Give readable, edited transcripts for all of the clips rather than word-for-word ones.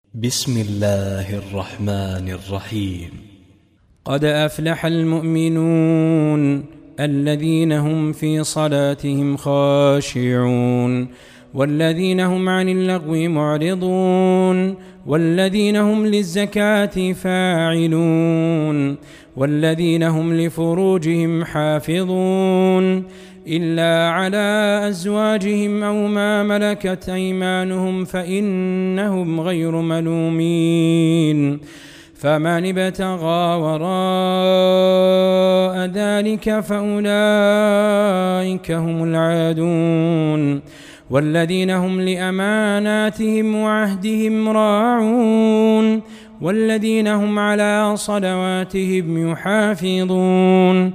بسم الله الرحمن الرحيم. قد أفلح المؤمنون الذين هم في صلاتهم خاشعون والذين هم عن اللغو معرضون والذين هم للزكاة فاعلون والذين هم لفروجهم حافظون إلا على أزواجهم أو ما ملكت أيمانهم فإنهم غير ملومين. فمن ابتغى وراء ذلك فأولئك هم العادون والذين هم لأماناتهم وعهدهم راعون والذين هم على صلواتهم يحافظون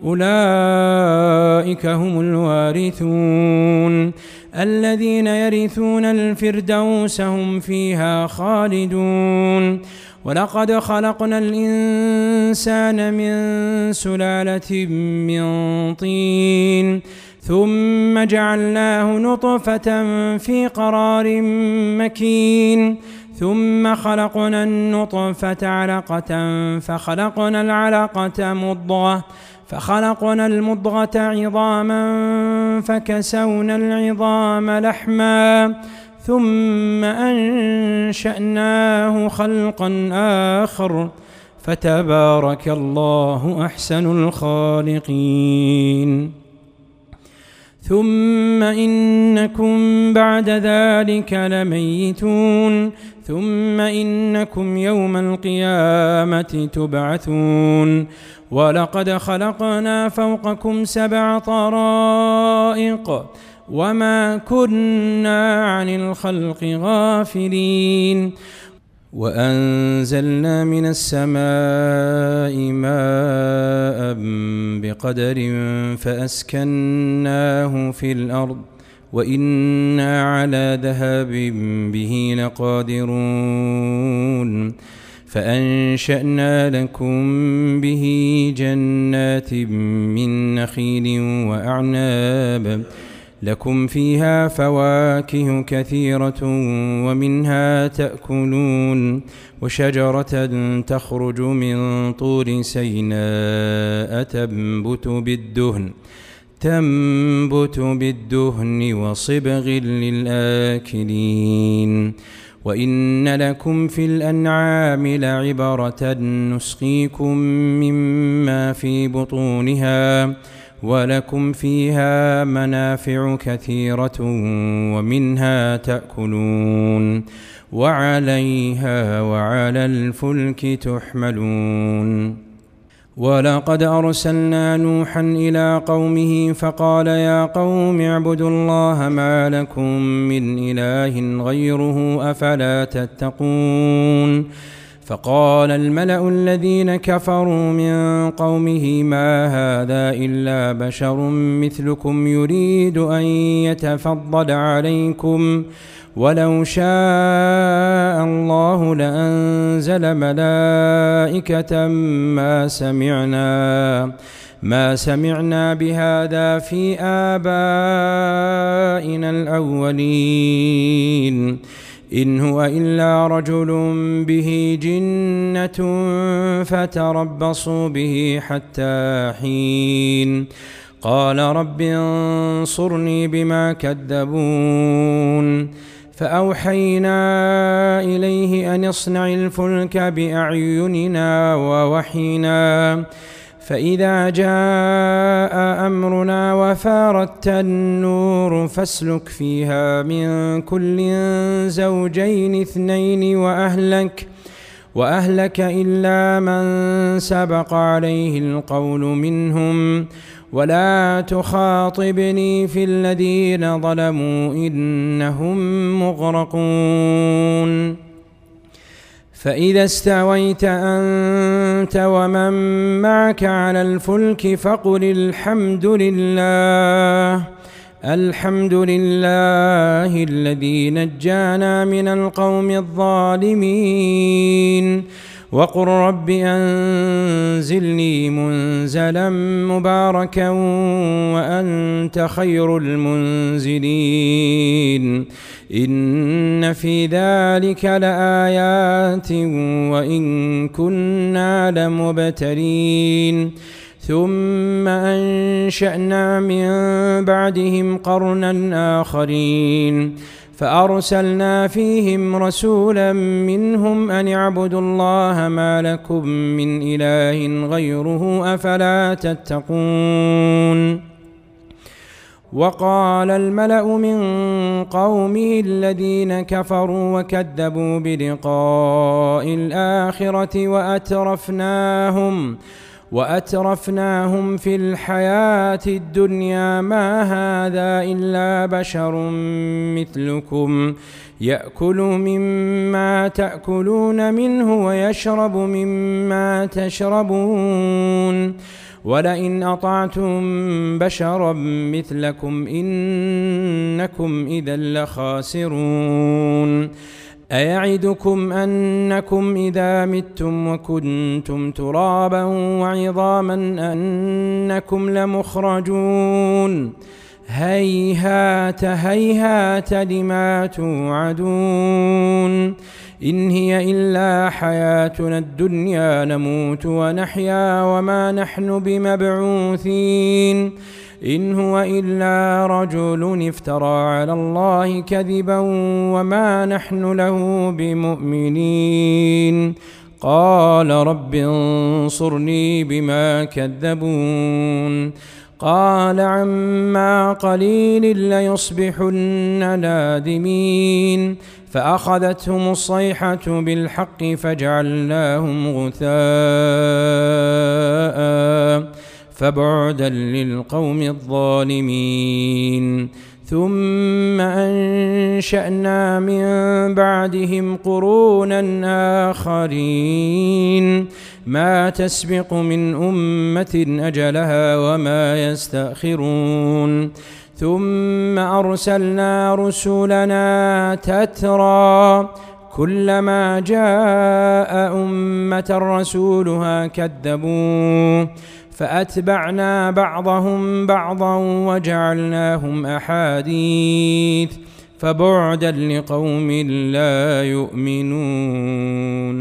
أولئك هم الوارثون الذين يرثون الفردوس هم فيها خالدون. ولقد خلقنا الإنسان من سلالة من طين ثم جعلناه نطفة في قرار مكين ثم خلقنا النطفة علقة فخلقنا العلقة مضغة فخلقنا المضغة عظاما فكسونا العظام لحما ثم أنشأناه خلقا آخر فتبارك الله أحسن الخالقين. ثم إنكم بعد ذلك لميتون ثم إنكم يوم القيامة تبعثون. ولقد خلقنا فوقكم 7 طرائق وما كنا عن الخلق غافلين. وأنزلنا من السماء ماء بقدر فأسكناه في الأرض وإنا على ذهاب به لقادرون. فأنشأنا لكم به جنات من نخيل وأعناب لكم فيها فواكه كثيرة ومنها تأكلون وشجرة تخرج من طور سيناء تنبت بالدهن وصبغ للآكلين. وإن لكم في الأنعام لعبرة نسقيكم مما في بطونها ولكم فيها منافع كثيرة ومنها تأكلون وعليها وعلى الفلك تحملون. ولقد أرسلنا نوحا إلى قومه فقال يا قوم اعبدوا الله ما لكم من إله غيره أفلا تتقون. فقال الملأ الذين كفروا من قومه ما هذا إلا بشر مثلكم يريد أن يتفضل عليكم ولو شاء الله لأنزل ملائكة ما سمعنا بهذا في آبائنا الأولين إن هو إلا رجل به جنة فتربصوا به حتى حين. قال رب انصرني بما كذبون. فأوحينا إليه أن اصنع الفلك بأعيننا ووحينا فإذا جاء أمرنا وفارت النور فاسلك فيها من كل زوجين 2 وأهلك إلا من سبق عليه القول منهم ولا تخاطبني في الذين ظلموا إنهم مغرقون. فإذا استويت أنت ومن معك على الفلك فقل الحمد لله الذي نجانا من القوم الظالمين وقل رب أنزلني منزلا مباركا وأنت خير المنزلين إن في ذلك لآيات وإن كنا لمبتلين ثم أنشأنا من بعدهم قرنا آخرين فأرسلنا فيهم رسولا منهم أن اعبدوا الله ما لكم من إله غيره أفلا تتقون وقال الملأ من قومه الذين كفروا وكذبوا بلقاء الآخرة وأترفناهم في الحياة الدنيا ما هذا إلا بشر مثلكم يأكل مما تأكلون منه ويشرب مما تشربون ولئن أطعتم بشرا مثلكم إنكم إذا لخاسرون أيعدكم أنكم إذا متم وكنتم ترابا وعظاما أنكم لمخرجون هيهات هيهات لما توعدون إن هي إلا حياتنا الدنيا نموت ونحيا وما نحن بمبعوثين إن هو إلا رجل افترى على الله كذبا وما نحن له بمؤمنين قال رب انصرني بما كذبون قال عما قليل ليصبحن نادمين فأخذتهم الصيحة بالحق فجعلناهم غثاء فبعدا للقوم الظالمين ثم أنشأنا من بعدهم قرونا آخرين ما تسبق من أمة أجلها وما يستأخرون ثم أرسلنا رسلنا تترى كلما جاء أمة رسولها كذبوه فأتبعنا بعضهم بعضا وجعلناهم أحاديث فبعدا لقوم لا يؤمنون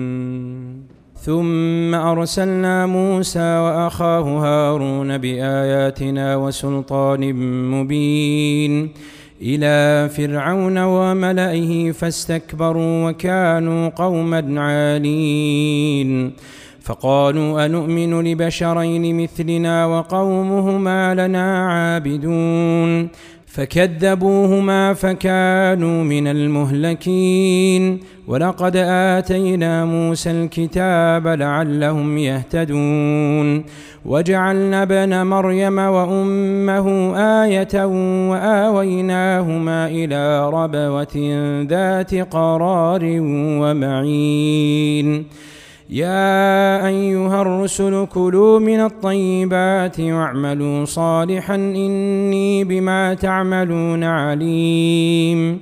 ثم أرسلنا موسى وأخاه هارون بآياتنا وسلطان مبين إلى فرعون وملئه فاستكبروا وكانوا قوما عالين فقالوا أنؤمن لبشرين مثلنا وقومهما لنا عابدون فكذبوهما فكانوا من المهلكين ولقد آتينا موسى الكتاب لعلهم يهتدون وجعلنا ابن مريم وأمه آية وآويناهما إلى ربوة ذات قرار ومعين يا أيها الرسل كلوا من الطيبات واعملوا صالحا إني بما تعملون عليم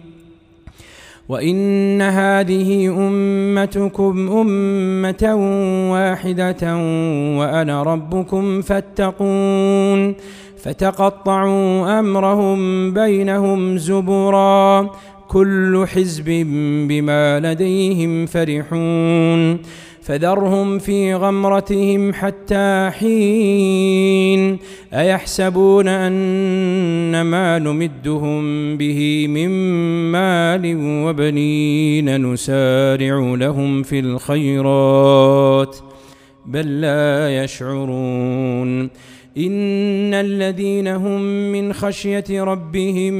وإن هذه أمتكم أمة واحدة وأنا ربكم فاتقون فتقطعوا أمرهم بينهم زبرا كل حزب بما لديهم فرحون فذرهم في غمرتهم حتى حين أيحسبون أن ما نمدهم به من مال وبنين نسارع لهم في الخيرات بل لا يشعرون إن الذين هم من خشية ربهم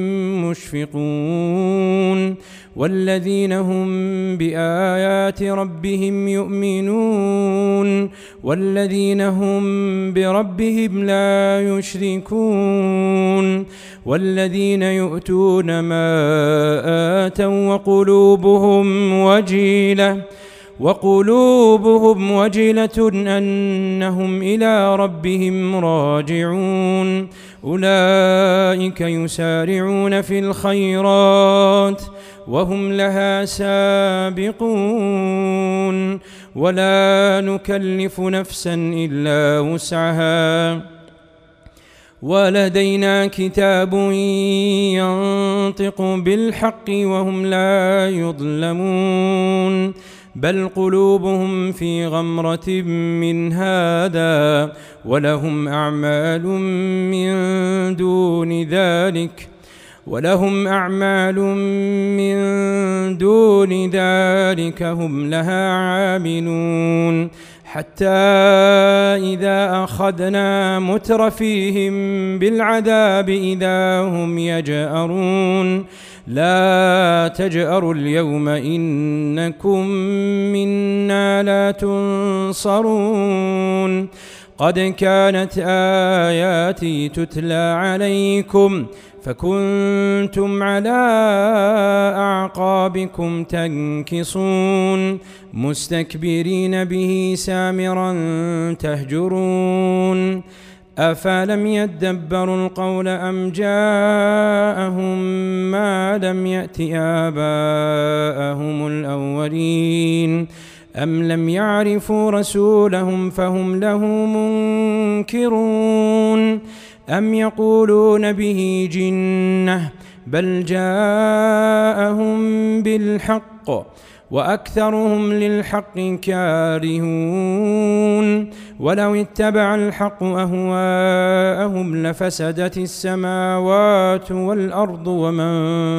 مشفقون والذين هم بآيات ربهم يؤمنون والذين هم بربهم لا يشركون والذين يؤتون ما آتوا وقلوبهم وجلة أنهم إلى ربهم راجعون أولئك يسارعون في الخيرات وهم لها سابقون ولا نكلف نفسا إلا وسعها ولدينا كتاب ينطق بالحق وهم لا يظلمون بل قلوبهم في غمرة من هذا ولهم أعمال من دون ذلك هم لها عاملون حتى إذا أخذنا مترفيهم بالعذاب إذا هم يجأرون لا تجأروا اليوم إنكم منا لا تنصرون قد كانت آياتي تتلى عليكم فكنتم على أعقابكم تنكصون مستكبرين به سامرا تهجرون أفلم يدبروا القول أم جاءهم ما لم يأت آباءهم الأولين أم لم يعرفوا رسولهم فهم له منكرون أم يقولون به جنة بل جاءهم بالحق وأكثرهم للحق كارهون ولو اتبع الحق أهواءهم لفسدت السماوات والأرض ومن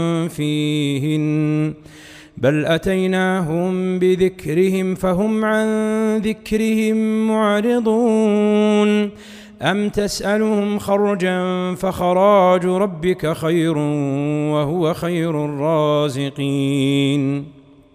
فيهن بل أتيناهم بذكرهم فهم عن ذكرهم معرضون أم تسألهم خرجا فخراج ربك خير وهو خير الرازقين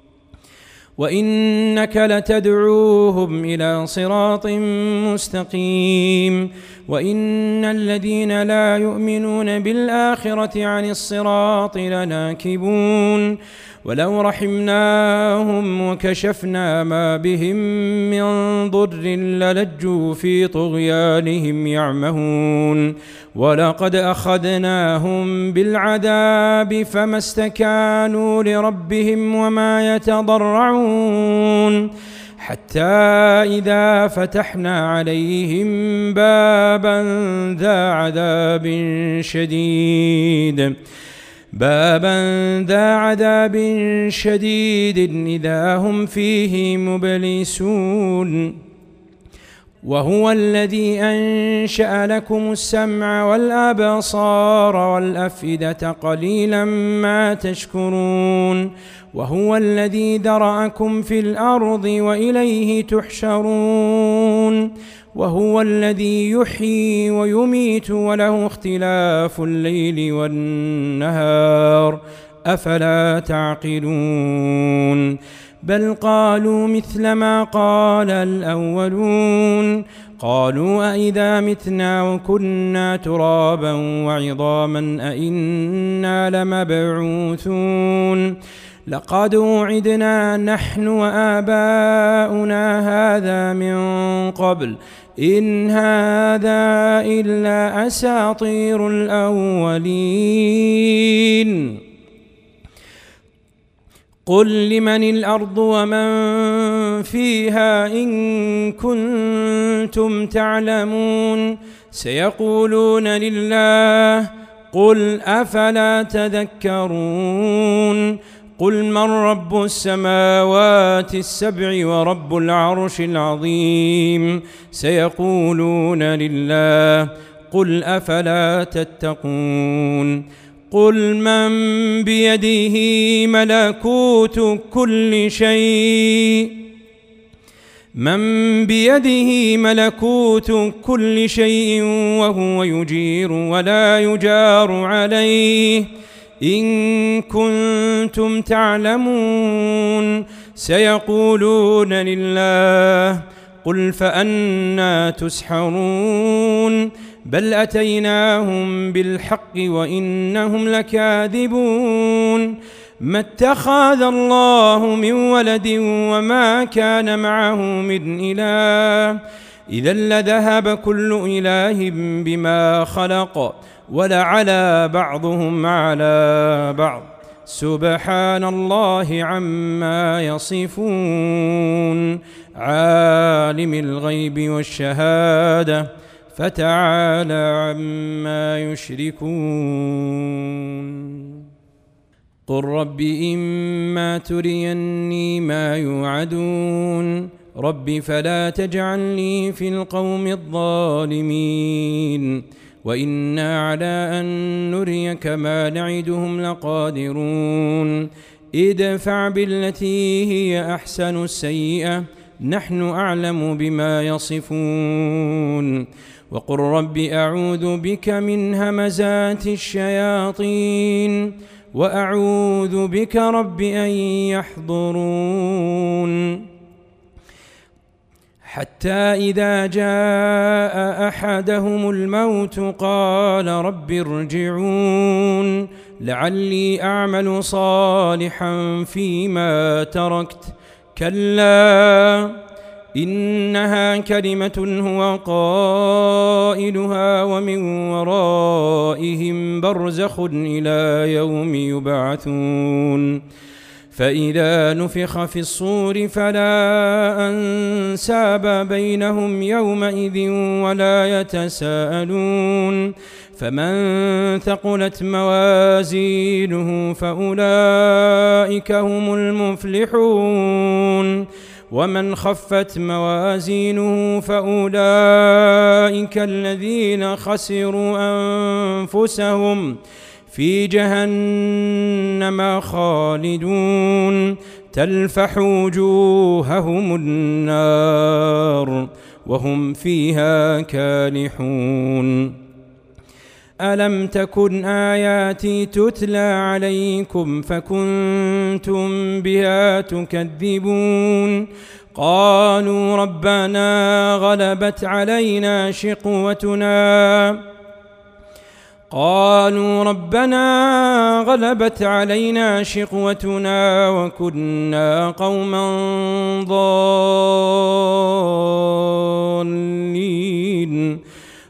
وإنك لتدعوهم إلى صراط مستقيم وإن الذين لا يؤمنون بالآخرة عن الصراط لناكبون ولو رحمناهم وكشفنا ما بهم من ضر للجوا في طغيانهم يعمهون ولقد أخذناهم بالعذاب فما استكانوا لربهم وما يتضرعون حتى إذا فتحنا عليهم بابا ذا عذاب شديد إذا هم فيه مبلسون وهو الذي أنشأ لكم السمع والأبصار والأفئدة قليلا ما تشكرون وهو الذي ذرأكم في الأرض وإليه تحشرون وهو الذي يحيي ويميت وله اختلاف الليل والنهار أفلا تعقلون بل قالوا مثل ما قال الأولون قالوا أئذا متنا وكنا ترابا وعظاما أئنا لمبعوثون لقد وعدنا نحن وآباؤنا هذا من قبل إن هذا إلا أساطير الأولين قل لمن الأرض ومن فيها إن كنتم تعلمون سيقولون لله قل أفلا تذكرون قل من رب السماوات السبع ورب العرش العظيم سيقولون لله قل أفلا تتقون قل من بيده ملكوت كل شيء وهو يجير ولا يجار عليه إن كنتم تعلمون سيقولون لله قل فأنى تسحرون بل أتيناهم بالحق وإنهم لكاذبون ما اتخذ الله من ولد وما كان معه من إله إذا لذهب كل إله بما خلق ولعلى بعضهم على بعض سبحان الله عما يصفون عالم الغيب والشهادة فتعالى عما يشركون قل رب إما تريني ما يوعدون رب فلا تجعلني في القوم الظالمين وإنا على أن نريك ما نعدهم لقادرون ادفع بالتي هي أحسن السيئة نحن أعلم بما يصفون وقل رب أعوذ بك من همزات الشياطين وأعوذ بك رب أن يحضرون حتى إذا جاء أحدهم الموت قال رب ارجعون لعلي أعمل صالحا فيما تركت كلا إنها كلمة هو قائلها ومن ورائهم برزخ إلى يوم يبعثون فإذا نفخ في الصور فلا أنساب بينهم يومئذ ولا يتساءلون فمن ثقلت موازينه فأولئك هم المفلحون ومن خفت موازينه فأولئك الذين خسروا أنفسهم في جهنم خالدون تلفح وجوههم النار وهم فيها كالحون ألم تكن آياتي تتلى عليكم فكنتم بها تكذبون قالوا ربنا غلبت علينا شقوتنا وكنا قوما ضالين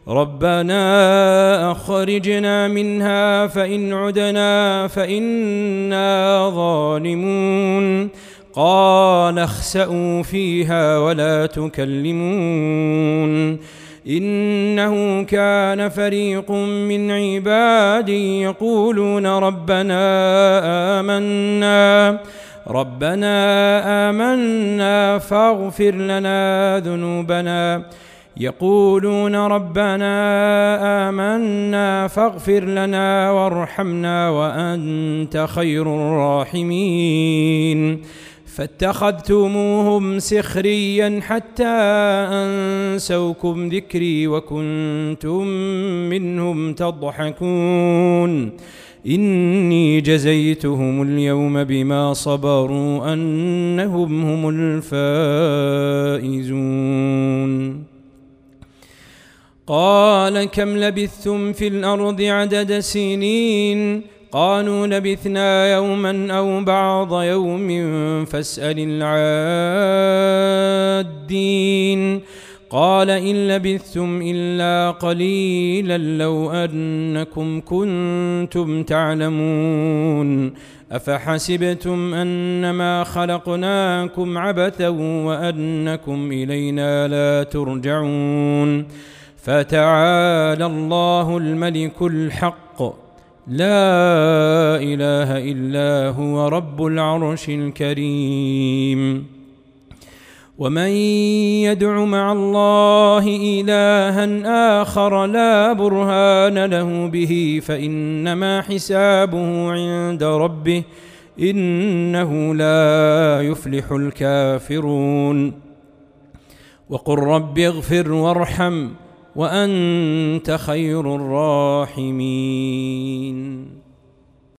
ربنا أخرجنا منها فإن عدنا فإنا ظالمون قال اخسئوا فيها ولا تكلمون إنه كان فريق من عبادي يقولون ربنا آمنا فاغفر لنا وارحمنا وأنت خير الراحمين فاتخذتموهم سخريا حتى أنسوكم ذكري وكنتم منهم تضحكون إني جزيتهم اليوم بما صبروا أنهم هم الفائزون قال كم لبثتم في الأرض عدد سنين قالوا لبثنا يوما أو بعض يوم فاسأل العادين قال إن لبثتم إلا قليلا لو أنكم كنتم تعلمون أفحسبتم أنما خلقناكم عبثا وأنكم إلينا لا ترجعون فتعالى الله الملك الحق لا إله إلا هو رب العرش الكريم ومن يدع مع الله إلها آخر لا برهان له به فإنما حسابه عند ربه إنه لا يفلح الكافرون وقل رب اغفر وارحم وأنت خير الراحمين